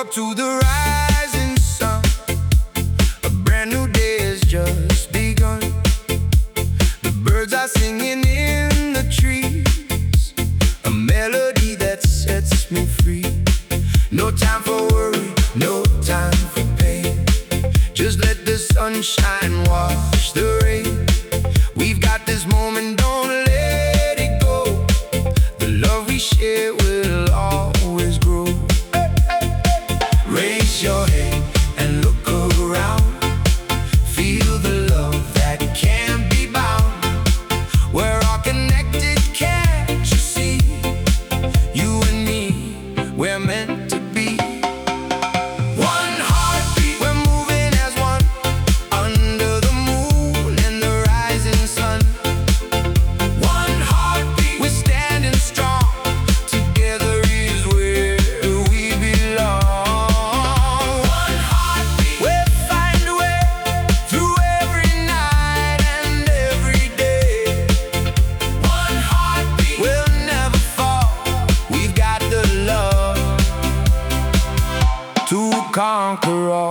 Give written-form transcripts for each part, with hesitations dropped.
up to the rising sun. A brand new day has just begun. The birds are singing in the trees, a melody that sets me free. No time for worry, no time for pain. Just let the sunshine wash the rain. We've got this moment, don't let it go. The love we share will always grow. Raise your head and look around. Feel the love that can't be bound. We're all connected, can't you see? You and me, we're meant to be. One heartbeat, we're moving as one, under the moon and the rising sun. One heartbeat, we're standing strong. Together is where we belong. One heartbeat, we'll find a way through every night and every day. One heartbeat, we'll never fall. We've got the love to conquer all.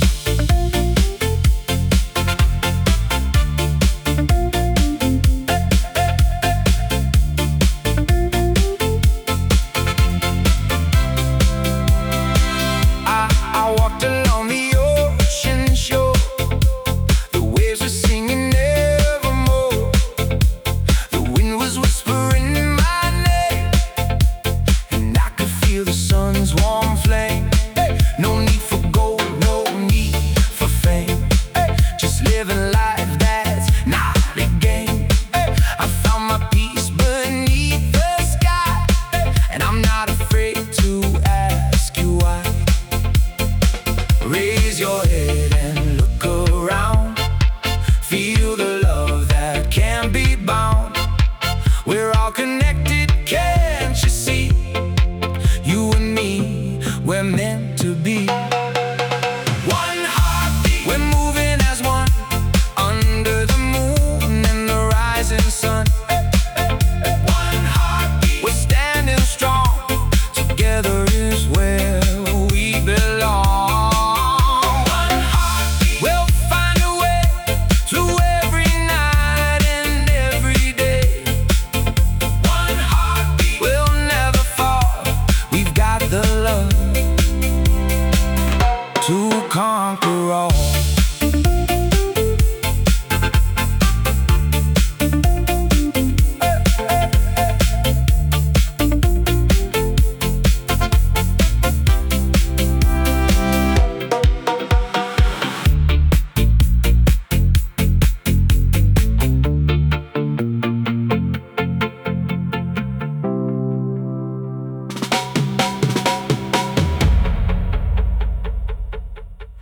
I walked along the ocean shore. The waves were singing evermore. The wind was whispering my name, and I could feel the sun's warm